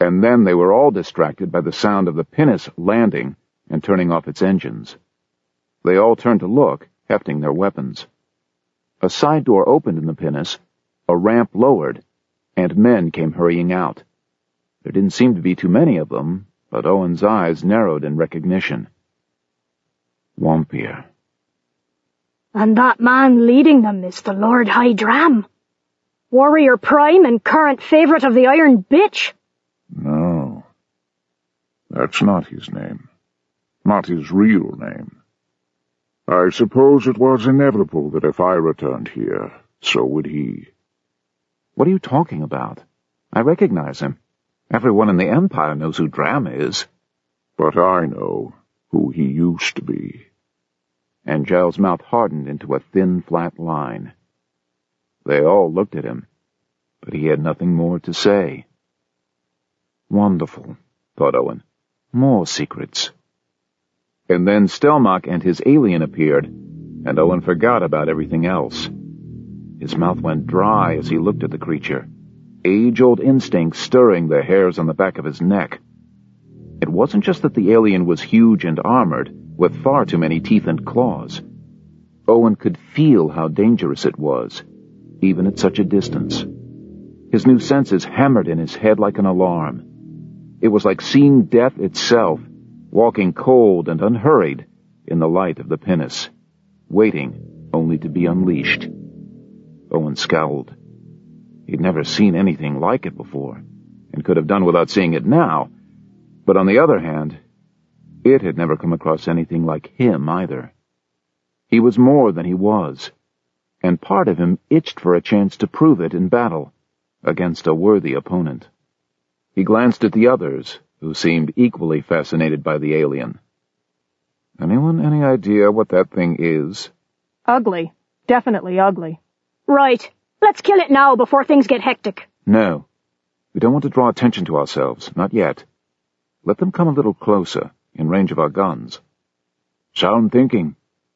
And then they were all distracted by the sound of the pinnace landing and turning off its engines. They all turned to look, hefting their weapons. A side door opened in the pinnace, a ramp lowered, and men came hurrying out. There didn't seem to be too many of them, but Owen's eyes narrowed in recognition. Wampir. And that man leading them is the Lord High Dram. Warrior Prime and current favourite of the Iron Bitch. No, that's not his name. Not his real name. I suppose it was inevitable that if I returned here, so would he. What are you talking about? I recognize him. Everyone in the Empire knows who Dram is. But I know who he used to be. And Giles' mouth hardened into a thin, flat line. They all looked at him, but he had nothing more to say. Wonderful, thought Owen. More secrets. And then Stelmach and his alien appeared, and Owen forgot about everything else. His mouth went dry as he looked at the creature, age-old instinct stirring the hairs on the back of his neck. It wasn't just that the alien was huge and armored, with far too many teeth and claws. Owen could feel how dangerous it was, even at such a distance. His new senses hammered in his head like an alarm. It was like seeing death itself, walking cold and unhurried in the light of the pinnace, waiting only to be unleashed. Owen scowled. He'd never seen anything like it before, and could have done without seeing it now, but on the other hand, it had never come across anything like him either. He was more than he was, and part of him itched for a chance to prove it in battle, against a worthy opponent. He glanced at the others, who seemed equally fascinated by the alien. Anyone any idea what that thing is? Ugly. Definitely ugly. Right. Let's kill it now before things get hectic. No. We don't want to draw attention to ourselves, not yet. Let them come a little closer, in range of our guns. Sound thinking.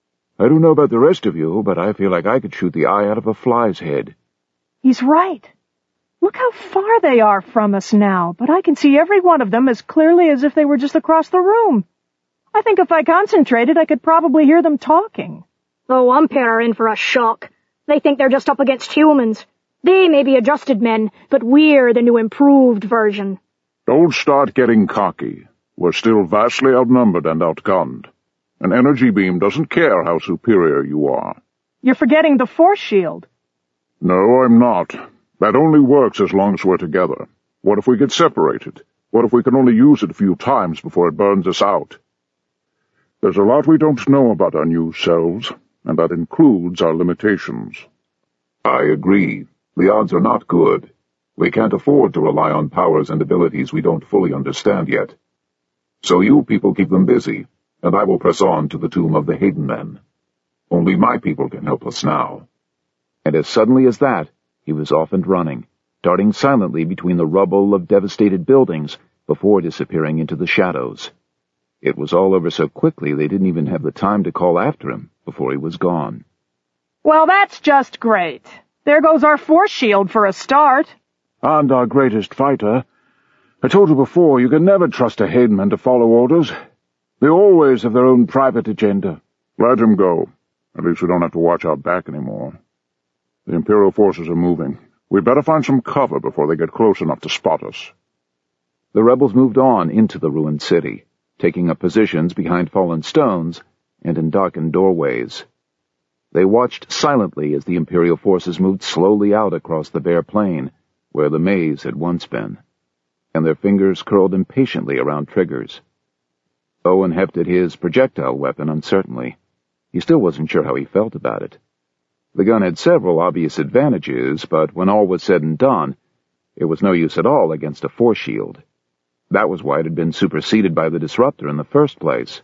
I don't know about the rest of you, but I feel like I could shoot the eye out of a fly's head. He's right. Look how far they are from us now, but I can see every one of them as clearly as if they were just across the room. I think if I concentrated, I could probably hear them talking. The Wampir are in for a shock. They think they're just up against humans. They may be adjusted men, but we're the new improved version. Don't start getting cocky. We're still vastly outnumbered and outgunned. An energy beam doesn't care how superior you are. You're forgetting the force shield. No, I'm not. That only works as long as we're together. What if we get separated? What if we can only use it a few times before it burns us out? There's a lot we don't know about our new selves, and that includes our limitations. I agree. The odds are not good. We can't afford to rely on powers and abilities we don't fully understand yet. So you people keep them busy, and I will press on to the tomb of the Hayden men. Only my people can help us now. And as suddenly as that, he was off and running, darting silently between the rubble of devastated buildings before disappearing into the shadows. It was all over so quickly they didn't even have the time to call after him before he was gone. Well, that's just great. There goes our force shield for a start. And our greatest fighter. I told you before, you can never trust a Haydenman to follow orders. They always have their own private agenda. Let him go. At least we don't have to watch our back anymore. The Imperial forces are moving. We'd better find some cover before they get close enough to spot us. The rebels moved on into the ruined city, taking up positions behind fallen stones and in darkened doorways. They watched silently as the Imperial forces moved slowly out across the bare plain, where the maze had once been, and their fingers curled impatiently around triggers. Owen hefted his projectile weapon uncertainly. He still wasn't sure how he felt about it. The gun had several obvious advantages, but when all was said and done, it was no use at all against a force shield. That was why it had been superseded by the Disruptor in the first place.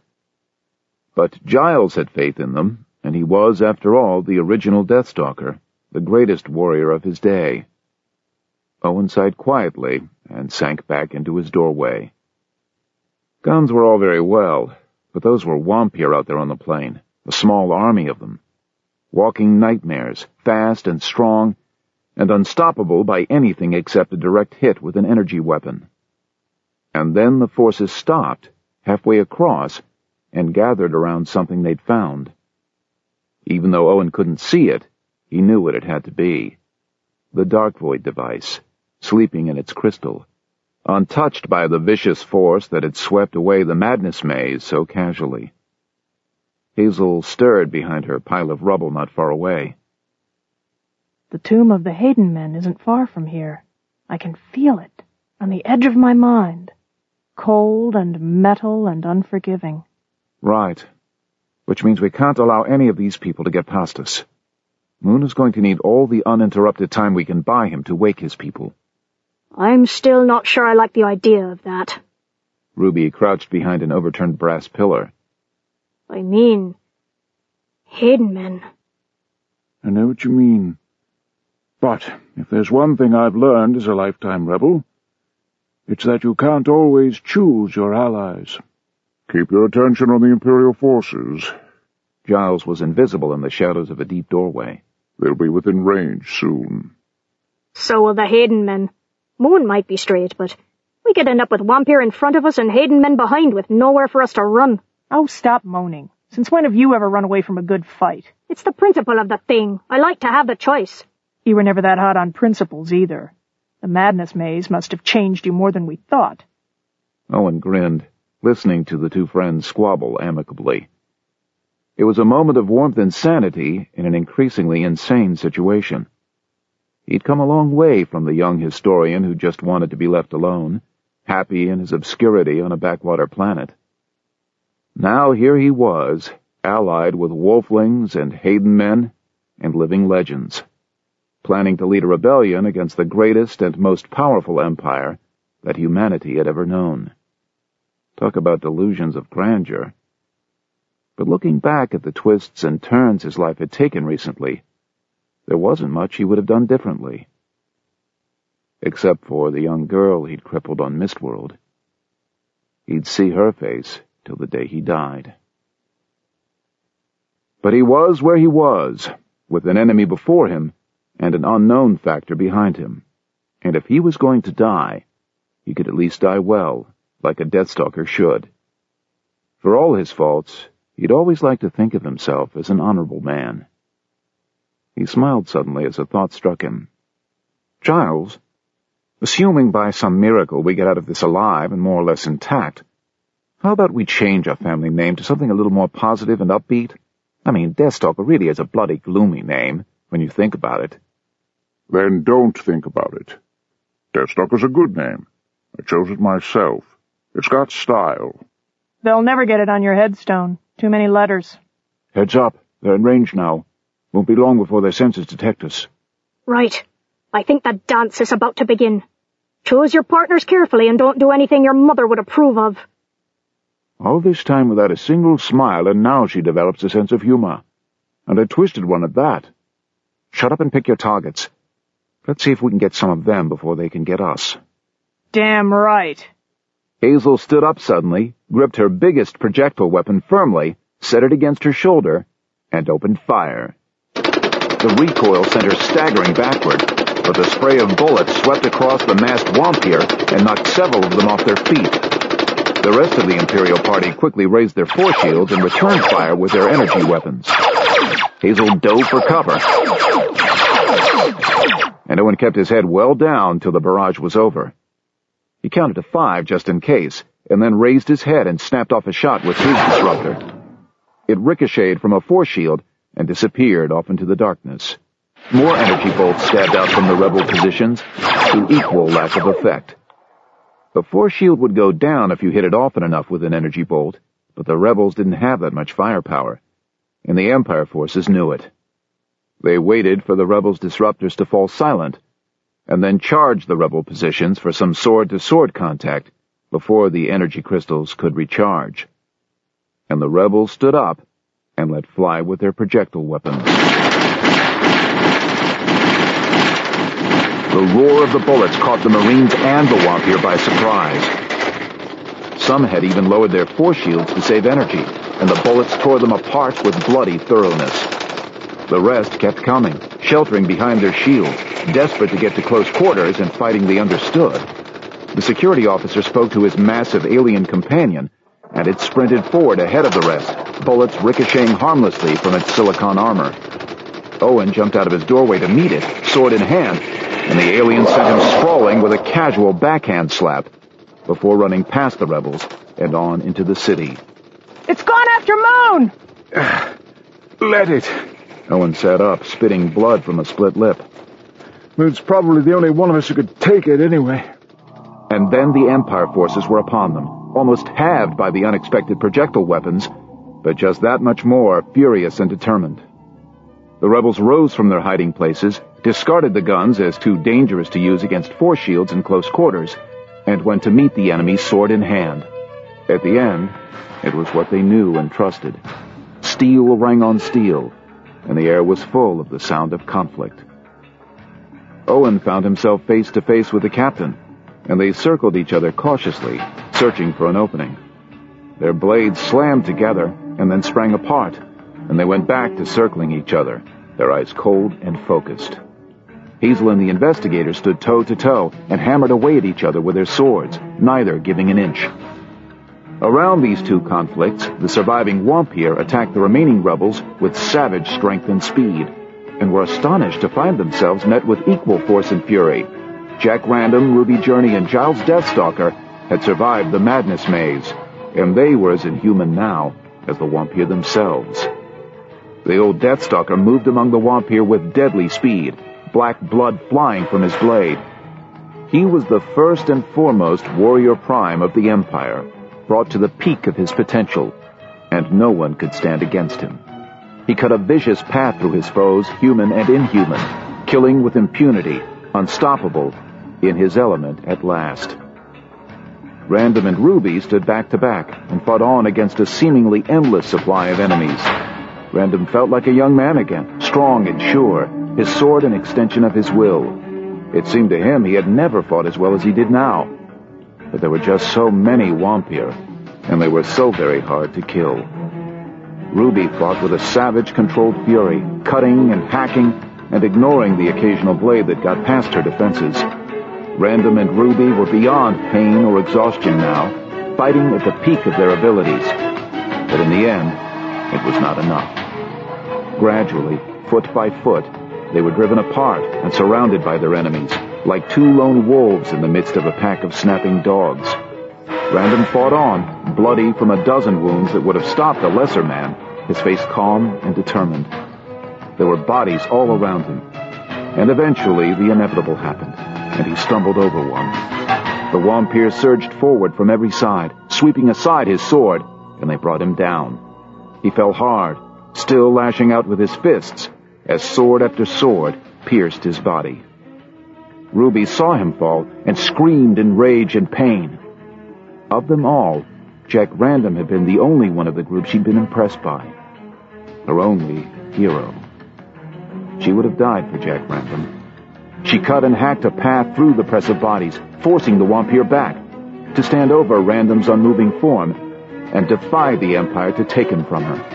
But Giles had faith in them, and he was, after all, the original Deathstalker, the greatest warrior of his day. Owen sighed quietly and sank back into his doorway. Guns were all very well, but those were Wampir out there on the plain, a small army of them. Walking nightmares, fast and strong, and unstoppable by anything except a direct hit with an energy weapon. And then the forces stopped, halfway across, and gathered around something they'd found. Even though Owen couldn't see it, he knew what it had to be. The Dark Void device, sleeping in its crystal, untouched by the vicious force that had swept away the Madness Maze so casually. Hazel stirred behind her pile of rubble not far away. The tomb of the Hayden men isn't far from here. I can feel it, on the edge of my mind. Cold and metal and unforgiving. Right. Which means we can't allow any of these people to get past us. Moon is going to need all the uninterrupted time we can buy him to wake his people. I'm still not sure I like the idea of that. Ruby crouched behind an overturned brass pillar. I mean, Hayden men. I know what you mean. But if there's one thing I've learned as a lifetime rebel, it's that you can't always choose your allies. Keep your attention on the Imperial forces. Giles was invisible in the shadows of a deep doorway. They'll be within range soon. So will the Hayden men. Moon might be straight, but we could end up with Wampir in front of us and Hayden men behind with nowhere for us to run. Oh, stop moaning. Since when have you ever run away from a good fight? It's the principle of the thing. I like to have the choice. You were never that hot on principles, either. The Madness Maze must have changed you more than we thought. Owen grinned, listening to the two friends squabble amicably. It was a moment of warmth and sanity in an increasingly insane situation. He'd come a long way from the young historian who just wanted to be left alone, happy in his obscurity on a backwater planet. Now here he was, allied with wolflings and Hayden men and living legends, planning to lead a rebellion against the greatest and most powerful empire that humanity had ever known. Talk about delusions of grandeur. But looking back at the twists and turns his life had taken recently, there wasn't much he would have done differently. Except for the young girl he'd crippled on Mistworld. He'd see her face till the day he died. But he was where he was, with an enemy before him and an unknown factor behind him. And if he was going to die, he could at least die well, like a Deathstalker should. For all his faults, he'd always liked to think of himself as an honorable man. He smiled suddenly as a thought struck him. Giles, assuming by some miracle we get out of this alive and more or less intact, how about we change our family name to something a little more positive and upbeat? I mean, Deathstalker really is a bloody gloomy name, when you think about it. Then don't think about it. Deathstalker's a good name. I chose it myself. It's got style. They'll never get it on your headstone. Too many letters. Heads up. They're in range now. Won't be long before their sensors detect us. Right. I think the dance is about to begin. Choose your partners carefully and don't do anything your mother would approve of. All this time without a single smile, and now she develops a sense of humor. And a twisted one at that. Shut up and pick your targets. Let's see if we can get some of them before they can get us. Damn right. Hazel stood up suddenly, gripped her biggest projectile weapon firmly, set it against her shoulder, and opened fire. The recoil sent her staggering backward, but the spray of bullets swept across the masked Wampir and knocked several of them off their feet. The rest of the Imperial party quickly raised their force shields and returned fire with their energy weapons. Hazel dove for cover, and Owen kept his head well down till the barrage was over. He counted to 5 just in case, and then raised his head and snapped off a shot with his disruptor. It ricocheted from a force shield and disappeared off into the darkness. More energy bolts stabbed out from the rebel positions to equal lack of effect. The force shield would go down if you hit it often enough with an energy bolt, but the rebels didn't have that much firepower, and the Empire forces knew it. They waited for the rebels' disruptors to fall silent, and then charged the rebel positions for some sword-to-sword contact before the energy crystals could recharge. And the rebels stood up and let fly with their projectile weapons. The roar of the bullets caught the Marines and the Wampir by surprise. Some had even lowered their force shields to save energy, and the bullets tore them apart with bloody thoroughness. The rest kept coming, sheltering behind their shields, desperate to get to close quarters and fighting the understood. The security officer spoke to his massive alien companion, and it sprinted forward ahead of the rest, bullets ricocheting harmlessly from its silicon armor. Owen jumped out of his doorway to meet it, sword in hand, and the alien sent him sprawling with a casual backhand slap, before running past the rebels and on into the city. It's gone after Moon! Let it. Owen sat up, spitting blood from a split lip. Moon's probably the only one of us who could take it anyway. And then the Empire forces were upon them, almost halved by the unexpected projectile weapons, but just that much more furious and determined. The rebels rose from their hiding places, discarded the guns as too dangerous to use against force shields in close quarters, and went to meet the enemy sword in hand. At the end, it was what they knew and trusted. Steel rang on steel, and the air was full of the sound of conflict. Owen found himself face to face with the captain, and they circled each other cautiously, searching for an opening. Their blades slammed together and then sprang apart, and they went back to circling each other, their eyes cold and focused. Hazel and the investigator stood toe-to-toe and hammered away at each other with their swords, neither giving an inch. Around these two conflicts, the surviving Wampir attacked the remaining rebels with savage strength and speed, and were astonished to find themselves met with equal force and fury. Jack Random, Ruby Journey, and Giles Deathstalker had survived the Madness Maze, and they were as inhuman now as the Wampir themselves. The old Deathstalker moved among the Wampir with deadly speed, black blood flying from his blade. He was the first and foremost warrior prime of the Empire, brought to the peak of his potential, and no one could stand against him. He cut a vicious path through his foes, human and inhuman, killing with impunity, unstoppable, in his element at last. Random and Ruby stood back to back and fought on against a seemingly endless supply of enemies. Random felt like a young man again, strong and sure, his sword an extension of his will. It seemed to him he had never fought as well as he did now. But there were just so many Wampir, and they were so very hard to kill. Ruby fought with a savage, controlled fury, cutting and hacking and ignoring the occasional blade that got past her defenses. Random and Ruby were beyond pain or exhaustion now, fighting at the peak of their abilities. But in the end, it was not enough. Gradually, foot by foot, they were driven apart and surrounded by their enemies, like two lone wolves in the midst of a pack of snapping dogs. Random fought on, bloody from a dozen wounds that would have stopped a lesser man, his face calm and determined. There were bodies all around him, and eventually the inevitable happened, and he stumbled over one. The Wampir surged forward from every side, sweeping aside his sword, and they brought him down. He fell hard, still lashing out with his fists, as sword after sword pierced his body. Ruby saw him fall and screamed in rage and pain. Of them all, Jack Random had been the only one of the group she'd been impressed by. Her only hero. She would have died for Jack Random. She cut and hacked a path through the press of bodies, forcing the Wampir back, to stand over Random's unmoving form and defy the Empire to take him from her.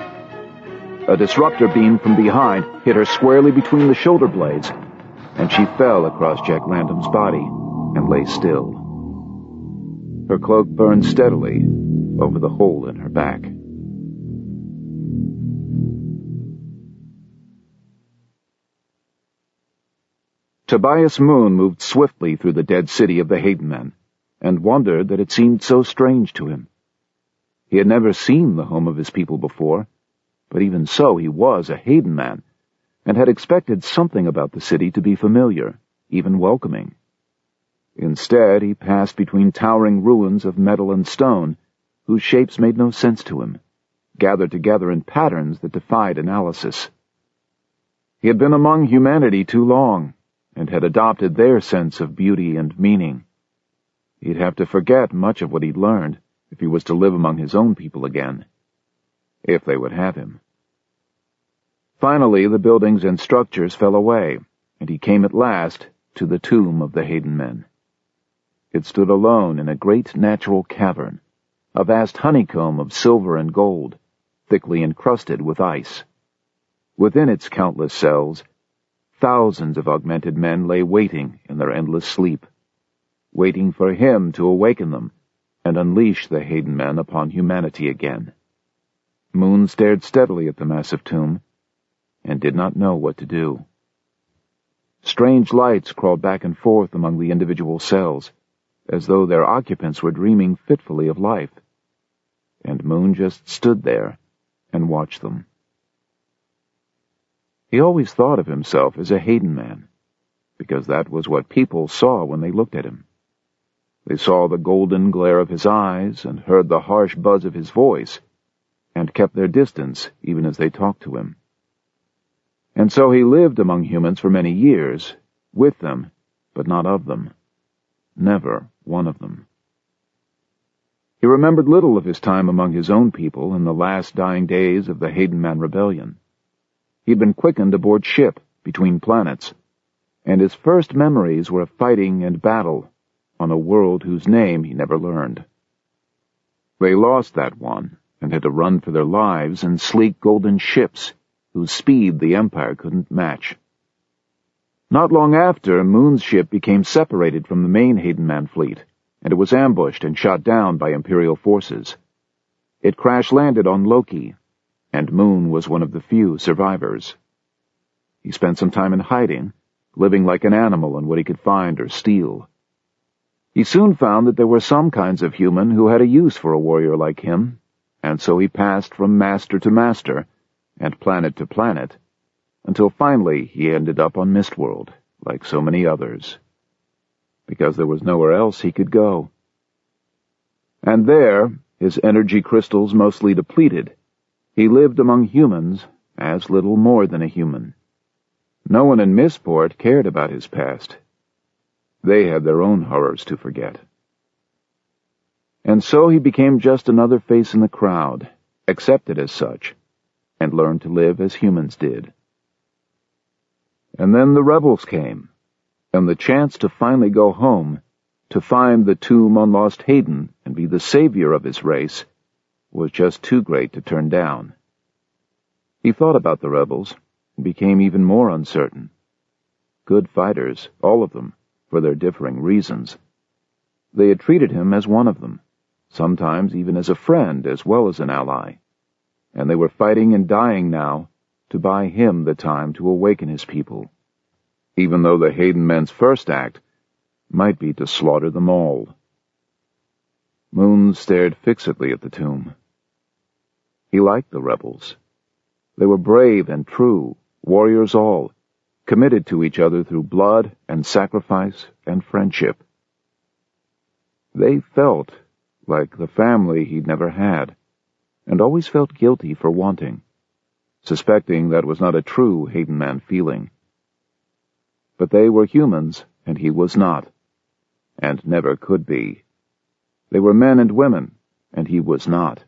A disruptor beam from behind hit her squarely between the shoulder blades, and she fell across Jack Random's body and lay still. Her cloak burned steadily over the hole in her back. Tobias Moon moved swiftly through the dead city of the Hayden Men, and wondered that it seemed so strange to him. He had never seen the home of his people before, but even so he was a Hayden Man, and had expected something about the city to be familiar, even welcoming. Instead, he passed between towering ruins of metal and stone, whose shapes made no sense to him, gathered together in patterns that defied analysis. He had been among humanity too long, and had adopted their sense of beauty and meaning. He'd have to forget much of what he'd learned if he was to live among his own people again, if they would have him. Finally, the buildings and structures fell away, and he came at last to the tomb of the Hayden Men. It stood alone in a great natural cavern, a vast honeycomb of silver and gold, thickly encrusted with ice. Within its countless cells, thousands of augmented men lay waiting in their endless sleep. waiting for him to awaken them and unleash the Hayden men upon humanity again. Moon stared steadily at the massive tomb and did not know what to do. Strange lights crawled back and forth among the individual cells, as though their occupants were dreaming fitfully of life, and Moon just stood there and watched them. He always thought of himself as a Hayden man, because that was what people saw when they looked at him. They saw the golden glare of his eyes and heard the harsh buzz of his voice, and kept their distance even as they talked to him. And so he lived among humans for many years, with them, but not of them. Never one of them. He remembered little of his time among his own people in the last dying days of the Hayden Man Rebellion. He'd been quickened aboard ship between planets, and his first memories were of fighting and battle on a world whose name he never learned. They lost that one, and had to run for their lives in sleek golden ships whose speed the Empire couldn't match. Not long after, Moon's ship became separated from the main Hayden Man fleet, and it was ambushed and shot down by Imperial forces. It crash-landed on Loki, and Moon was one of the few survivors. He spent some time in hiding, living like an animal on what he could find or steal. He soon found that there were some kinds of human who had a use for a warrior like him, and so he passed from master to master, and planet to planet, until finally he ended up on Mistworld, like so many others, because there was nowhere else he could go. And there, his energy crystals mostly depleted, he lived among humans as little more than a human. No one in Mistport cared about his past. They had their own horrors to forget. And so he became just another face in the crowd, accepted as such, and learned to live as humans did. And then the rebels came, and the chance to finally go home, to find the tomb on Lost Hayden and be the savior of his race, was just too great to turn down. He thought about the rebels and became even more uncertain. Good fighters, all of them, for their differing reasons. They had treated him as one of them, sometimes even as a friend as well as an ally, and they were fighting and dying now to buy him the time to awaken his people, even though the Hayden men's first act might be to slaughter them all. Moon stared fixedly at the tomb. He liked the rebels. They were brave and true, warriors all, committed to each other through blood and sacrifice and friendship. They felt like the family he'd never had, and always felt guilty for wanting, suspecting that was not a true Hayden Man feeling. But they were humans, and he was not, and never could be. They were men and women, and he was not.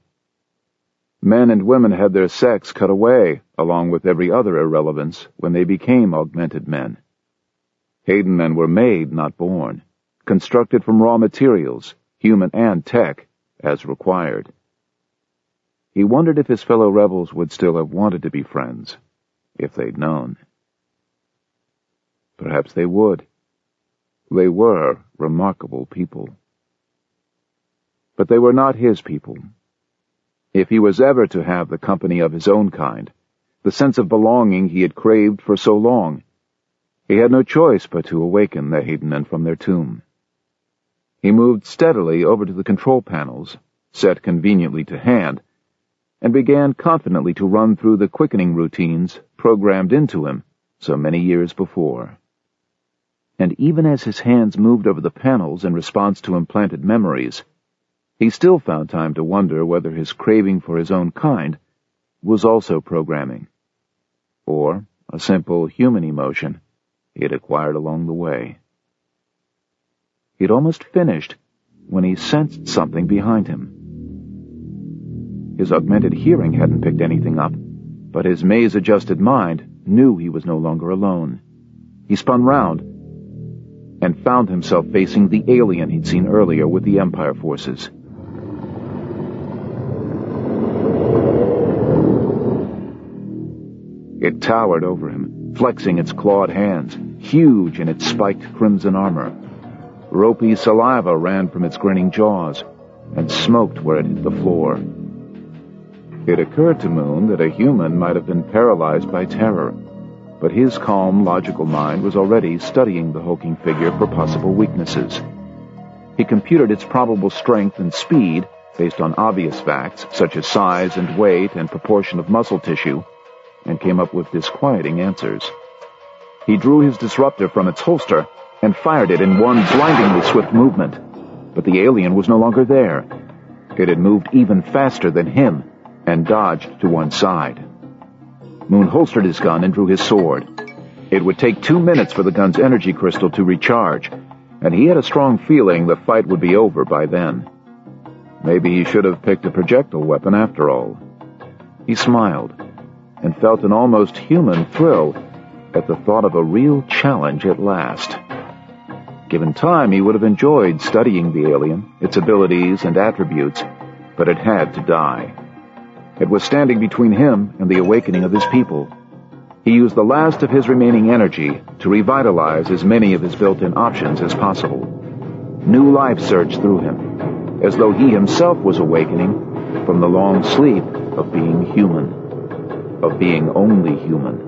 Men and women had their sex cut away, along with every other irrelevance, when they became augmented men. Hayden men were made, not born, constructed from raw materials, human and tech, as required. He wondered if his fellow rebels would still have wanted to be friends, if they'd known. Perhaps they would. They were remarkable people. But they were not his people. If he was ever to have the company of his own kind, the sense of belonging he had craved for so long, he had no choice but to awaken the Hayden men from their tomb. He moved steadily over to the control panels, set conveniently to hand, and began confidently to run through the quickening routines programmed into him so many years before. And even as his hands moved over the panels in response to implanted memories, he still found time to wonder whether his craving for his own kind was also programming, or a simple human emotion he had acquired along the way. He'd almost finished when he sensed something behind him. His augmented hearing hadn't picked anything up, but his maze-adjusted mind knew he was no longer alone. He spun round and found himself facing the alien he'd seen earlier with the Empire forces. It towered over him, flexing its clawed hands, huge in its spiked crimson armor. Ropey saliva ran from its grinning jaws and smoked where it hit the floor. It occurred to Moon that a human might have been paralyzed by terror, but his calm, logical mind was already studying the hulking figure for possible weaknesses. He computed its probable strength and speed based on obvious facts such as size and weight and proportion of muscle tissue, and came up with disquieting answers. He drew his disruptor from its holster and fired it in one blindingly swift movement, but the alien was no longer there. It had moved even faster than him and dodged to one side. Moon holstered his gun and drew his sword. It would take 2 minutes for the gun's energy crystal to recharge, and he had a strong feeling the fight would be over by then. Maybe he should have picked a projectile weapon after all. He smiled and felt an almost human thrill at the thought of a real challenge at last. Given time, he would have enjoyed studying the alien, its abilities and attributes, but it had to die. It was standing between him and the awakening of his people. He used the last of his remaining energy to revitalize as many of his built-in options as possible. New life surged through him, as though he himself was awakening from the long sleep of being human, of being only human.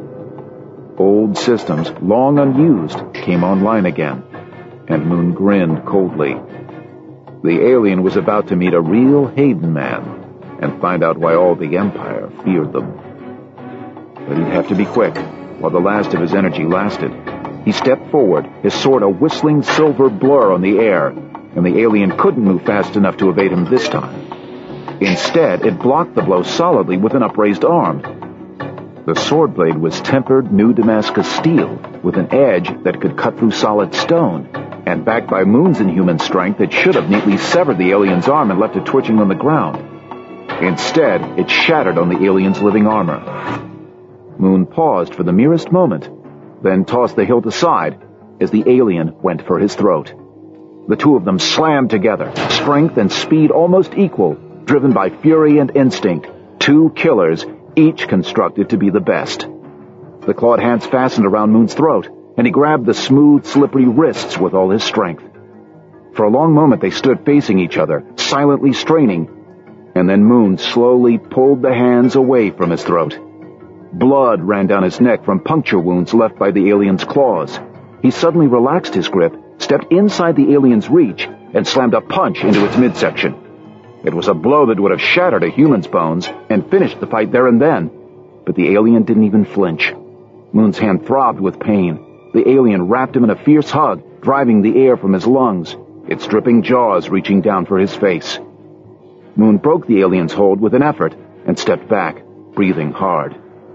Old systems, long unused, came online again, and Moon grinned coldly. The alien was about to meet a real Hayden man and find out why all the Empire feared them. But he'd have to be quick, while the last of his energy lasted. He stepped forward, his sword a whistling silver blur on the air, and the alien couldn't move fast enough to evade him this time. Instead, it blocked the blow solidly with an upraised arm. The sword blade was tempered New Damascus steel, with an edge that could cut through solid stone, and backed by Moon's inhuman strength, it should have neatly severed the alien's arm and left it twitching on the ground. Instead, it shattered on the alien's living armor. Moon paused for the merest moment, then tossed the hilt aside as the alien went for his throat. The two of them slammed together, strength and speed almost equal, driven by fury and instinct, two killers, each constructed to be the best. The clawed hands fastened around Moon's throat, and he grabbed the smooth, slippery wrists with all his strength. For a long moment they stood facing each other, silently straining, and then Moon slowly pulled the hands away from his throat. Blood ran down his neck from puncture wounds left by the alien's claws. He suddenly relaxed his grip, stepped inside the alien's reach, and slammed a punch into its midsection. It was a blow that would have shattered a human's bones and finished the fight there and then, but the alien didn't even flinch. Moon's hand throbbed with pain. The alien wrapped him in a fierce hug, driving the air from his lungs, its dripping jaws reaching down for his face. Moon broke the alien's hold with an effort and stepped back, breathing hard.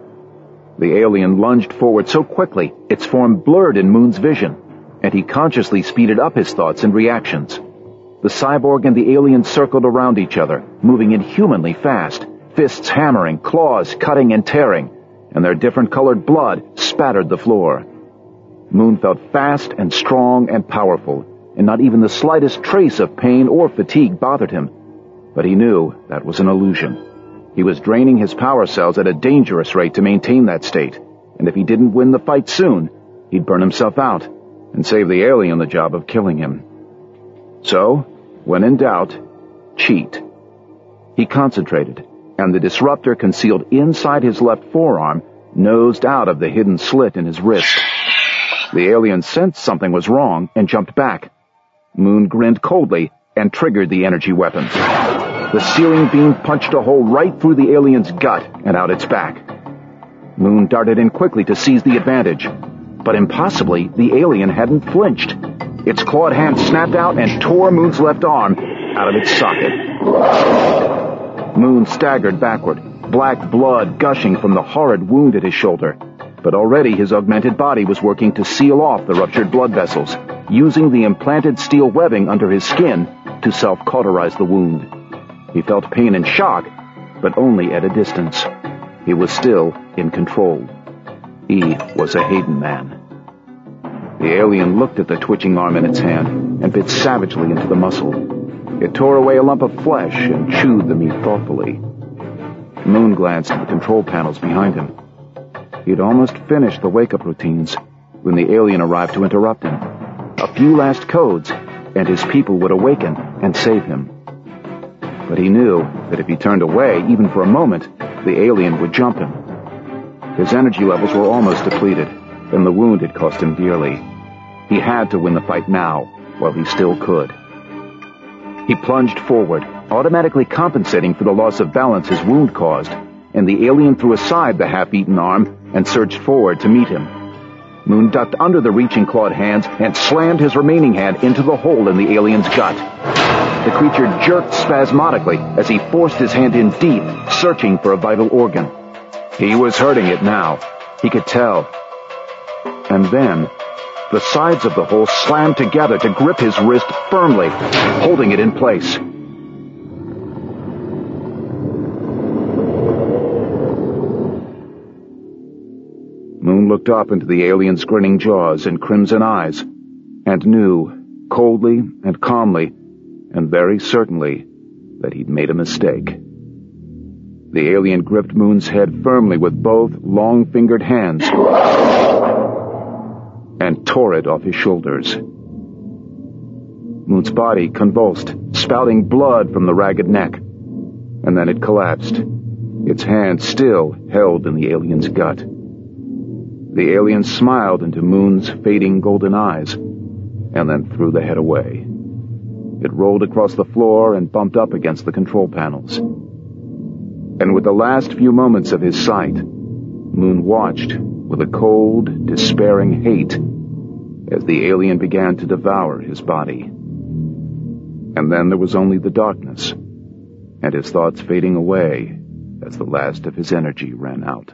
The alien lunged forward so quickly, its form blurred in Moon's vision, and he consciously speeded up his thoughts and reactions. The cyborg and the alien circled around each other, moving inhumanly fast, fists hammering, claws cutting and tearing, and their different-colored blood spattered the floor. Moon felt fast and strong and powerful, and not even the slightest trace of pain or fatigue bothered him. But he knew that was an illusion. He was draining his power cells at a dangerous rate to maintain that state, and if he didn't win the fight soon, he'd burn himself out and save the alien the job of killing him. So, when in doubt, cheat. He concentrated, and the disruptor concealed inside his left forearm nosed out of the hidden slit in his wrist. The alien sensed something was wrong and jumped back. Moon grinned coldly and triggered the energy weapon. The searing beam punched a hole right through the alien's gut and out its back. Moon darted in quickly to seize the advantage, but impossibly, the alien hadn't flinched. Its clawed hand snapped out and tore Moon's left arm out of its socket. Moon staggered backward, black blood gushing from the horrid wound at his shoulder, but already his augmented body was working to seal off the ruptured blood vessels, using the implanted steel webbing under his skin to self-cauterize the wound. He felt pain and shock, but only at a distance. He was still in control. He was a Hayden man. The alien looked at the twitching arm in its hand and bit savagely into the muscle. It tore away a lump of flesh and chewed the meat thoughtfully. Moon glanced at the control panels behind him. He had almost finished the wake-up routines when the alien arrived to interrupt him. A few last codes, and his people would awaken and save him. But he knew that if he turned away, even for a moment, the alien would jump him. His energy levels were almost depleted, and the wound had cost him dearly. He had to win the fight now, while he still could. He plunged forward, automatically compensating for the loss of balance his wound caused, and the alien threw aside the half-eaten arm and surged forward to meet him. Moon ducked under the reaching clawed hands and slammed his remaining hand into the hole in the alien's gut. The creature jerked spasmodically as he forced his hand in deep, searching for a vital organ. He was hurting it now. He could tell. And then, the sides of the hole slammed together to grip his wrist firmly, holding it in place. Moon looked up into the alien's grinning jaws and crimson eyes, and knew, coldly and calmly, and very certainly, that he'd made a mistake. The alien gripped Moon's head firmly with both long-fingered hands and tore it off his shoulders. Moon's body convulsed, spouting blood from the ragged neck, and then it collapsed, its hand still held in the alien's gut. The alien smiled into Moon's fading golden eyes, and then threw the head away. It rolled across the floor and bumped up against the control panels. And with the last few moments of his sight, Moon watched with a cold, despairing hate as the alien began to devour his body. And then there was only the darkness, and his thoughts fading away as the last of his energy ran out.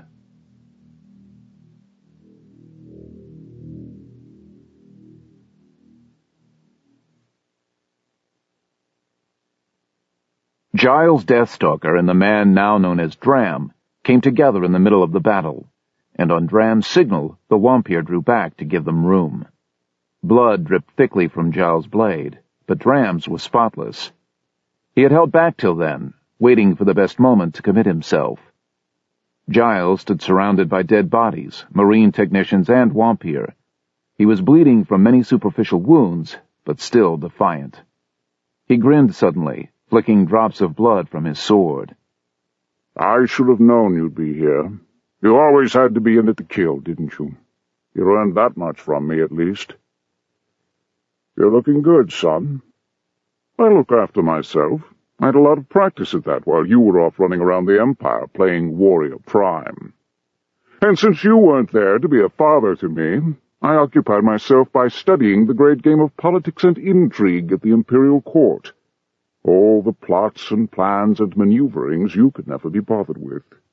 Giles Deathstalker and the man now known as Dram came together in the middle of the battle, and on Dram's signal, the Wampir drew back to give them room. Blood dripped thickly from Giles' blade, but Dram's was spotless. He had held back till then, waiting for the best moment to commit himself. Giles stood surrounded by dead bodies, Marine technicians and Wampir. He was bleeding from many superficial wounds, but still defiant. He grinned suddenly, flicking drops of blood from his sword. I should have known you'd be here. You always had to be in it to kill, didn't you? You learned that much from me, at least. You're looking good, son. I look after myself. I had a lot of practice at that while you were off running around the Empire playing Warrior Prime. And since you weren't there to be a father to me, I occupied myself by studying the great game of politics and intrigue at the Imperial Court. All the plots and plans and maneuverings you could never be bothered with.